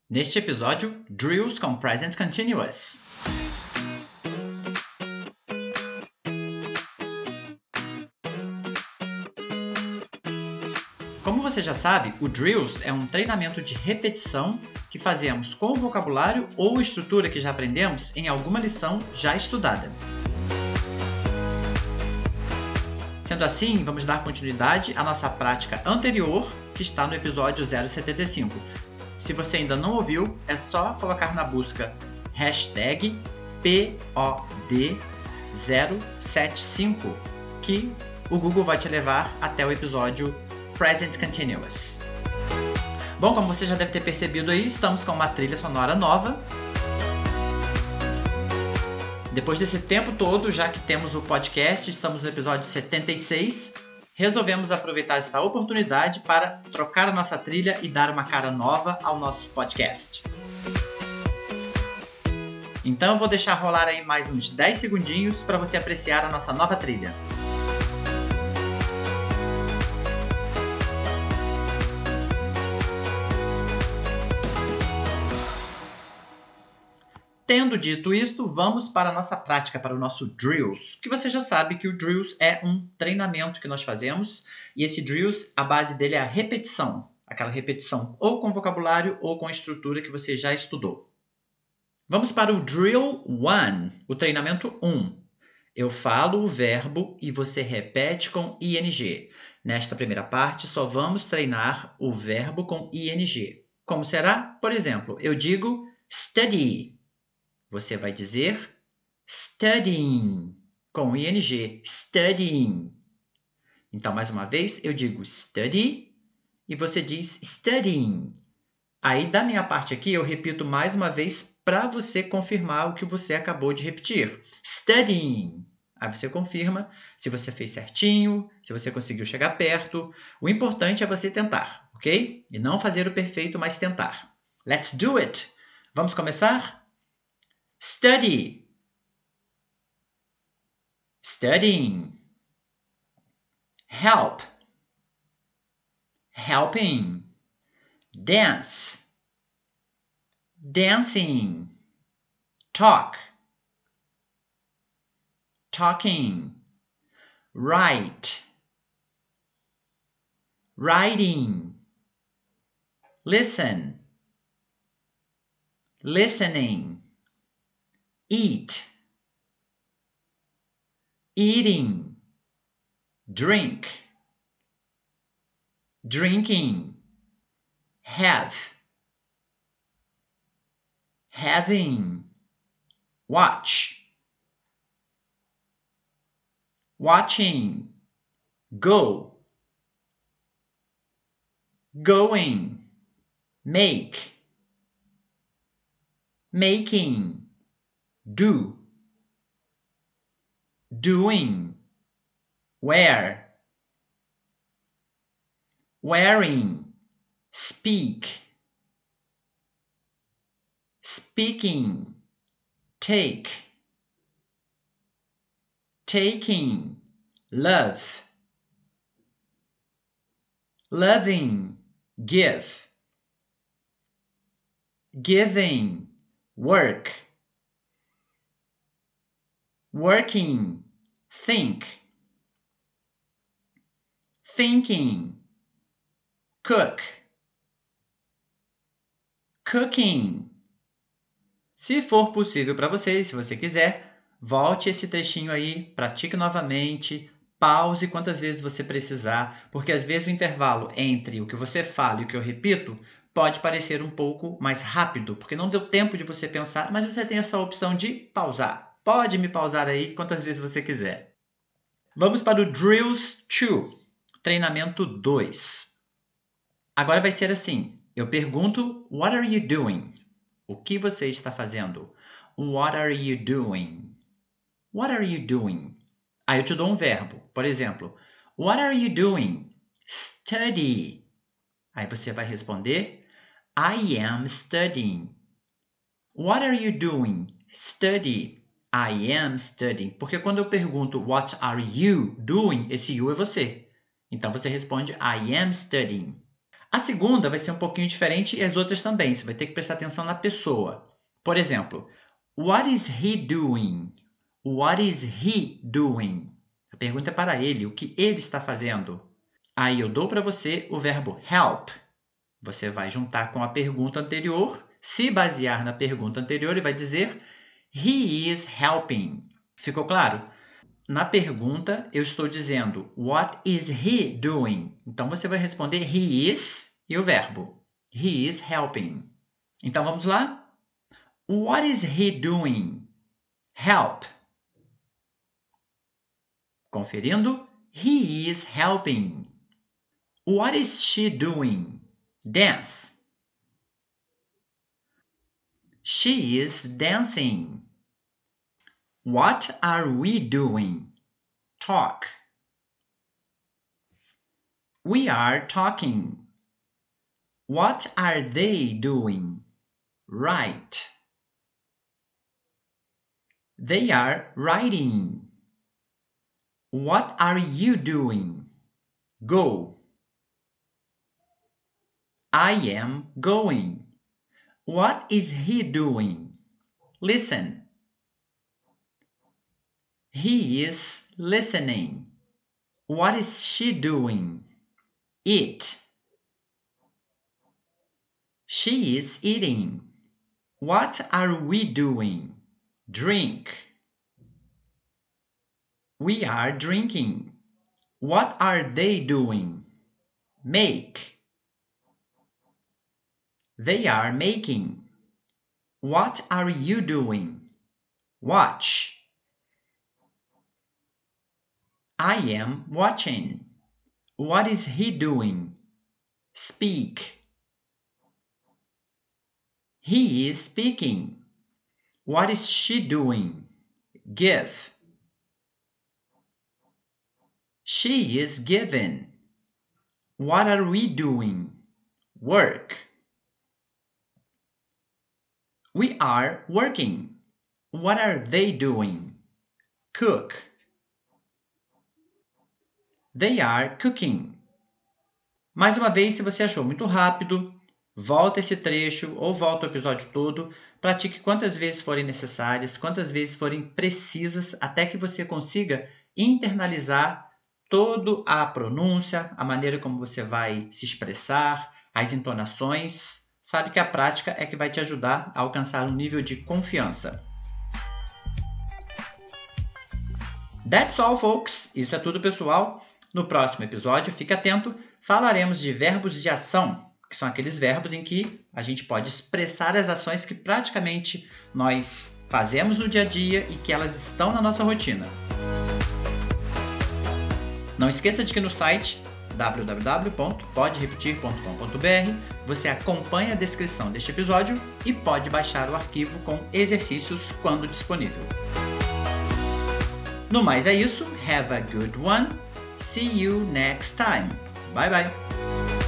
Neste episódio, Drills com Present Continuous. Como você já sabe, o Drills é um treinamento de repetição que fazemos com o vocabulário ou estrutura que já aprendemos em alguma lição já estudada. Sendo assim, vamos dar continuidade à nossa prática anterior, que está no episódio 075. Se você ainda não ouviu, é só colocar na busca hashtag POD075, que o Google vai te levar até o episódio Present Continuous. Bom, como você já deve ter percebido aí, estamos com uma trilha sonora nova. Depois desse tempo todo, já que temos o podcast, estamos no episódio 76, resolvemos aproveitar esta oportunidade para trocar a nossa trilha e dar uma cara nova ao nosso podcast. Então eu vou deixar rolar aí mais uns 10 segundinhos para você apreciar a nossa nova trilha. Tendo dito isto, vamos para a nossa prática, para o nosso Drills, que você já sabe que o Drills é um treinamento que nós fazemos, e esse Drills, a base dele é a repetição, aquela repetição ou com vocabulário ou com estrutura que você já estudou. Vamos para o Drill 1, o treinamento 1. Eu falo o verbo e você repete com ing. Nesta primeira parte, só vamos treinar o verbo com ing. Como será? Por exemplo, eu digo study. Você vai dizer studying, com ing, studying. Então, mais uma vez, eu digo study e você diz studying. Aí, da minha parte aqui, eu repito mais uma vez para você confirmar o que você acabou de repetir. Studying. Aí você confirma se você fez certinho, se você conseguiu chegar perto. O importante é você tentar, ok? E não fazer o perfeito, mas tentar. Let's do it! Vamos começar? Study. Studying. Help. Helping. Dance. Dancing. Talk. Talking. Write. Writing. Listen. Listening. Eat. Eating. Drink. Drinking. Have. Having. Watch. Watching. Go. Going. Make. Making. Do. Doing. Wear. Wearing. Speak. Speaking. Take. Taking. Love. Loving. Give. Giving. Work. Working. Think. Thinking. Cook. Cooking. Se for possível para você, se você quiser, volte esse trechinho aí, pratique novamente, pause quantas vezes você precisar, porque às vezes o intervalo entre o que você fala e o que eu repito pode parecer um pouco mais rápido, porque não deu tempo de você pensar, mas você tem essa opção de pausar. Pode me pausar aí quantas vezes você quiser. Vamos para o Drills 2, treinamento 2. Agora vai ser assim, eu pergunto, what are you doing? O que você está fazendo? What are you doing? What are you doing? Aí eu te dou um verbo. Por exemplo, what are you doing? Study. Aí você vai responder, I am studying. What are you doing? Study. I am studying. Porque quando eu pergunto what are you doing, esse you é você. Então você responde I am studying. A segunda vai ser um pouquinho diferente e as outras também. Você vai ter que prestar atenção na pessoa. Por exemplo, what is he doing? What is he doing? A pergunta é para ele, o que ele está fazendo? Aí eu dou para você o verbo help. Você vai juntar com a pergunta anterior, se basear na pergunta anterior e vai dizer he is helping. Ficou claro? Na pergunta, eu estou dizendo what is he doing? Então, você vai responder he is e o verbo. He is helping. Então, vamos lá? What is he doing? Help. Conferindo, he is helping. What is she doing? Dance. She is dancing. What are we doing? Talk. We are talking. What are they doing? Write. They are writing. What are you doing? Go. I am going. What is he doing? Listen. He is listening. What is she doing? Eat. She is eating. What are we doing? Drink. We are drinking. What are they doing? Make. They are making. What are you doing? Watch. I am watching. What is he doing? Speak. He is speaking. What is she doing? Give. She is giving. What are we doing? Work. We are working. What are they doing? Cook. They are cooking. Mais uma vez, se você achou muito rápido, volta esse trecho ou volta o episódio todo, pratique quantas vezes forem necessárias, quantas vezes forem precisas, até que você consiga internalizar toda a pronúncia, a maneira como você vai se expressar, as entonações. Sabe que a prática é que vai te ajudar a alcançar um nível de confiança. That's all, folks! Isso é tudo, pessoal. No próximo episódio, fique atento, falaremos de verbos de ação, que são aqueles verbos em que a gente pode expressar as ações que praticamente nós fazemos no dia a dia e que elas estão na nossa rotina. Não esqueça de que no site www.poderepetir.com.br você acompanha a descrição deste episódio e pode baixar o arquivo com exercícios quando disponível. No mais é isso. Have a good one. See you next time. Bye bye.